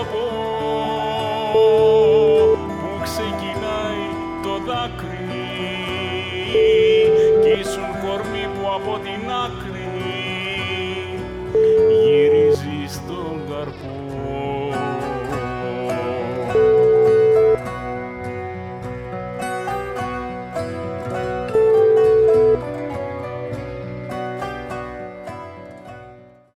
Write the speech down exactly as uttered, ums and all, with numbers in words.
από που ξεκινάει το δάκρυ κι ήσουν κορμί που από την άκρη